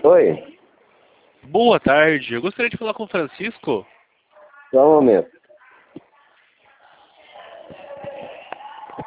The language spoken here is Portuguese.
Oi, Boa tarde, eu gostaria de falar com o Francisco. só um momento.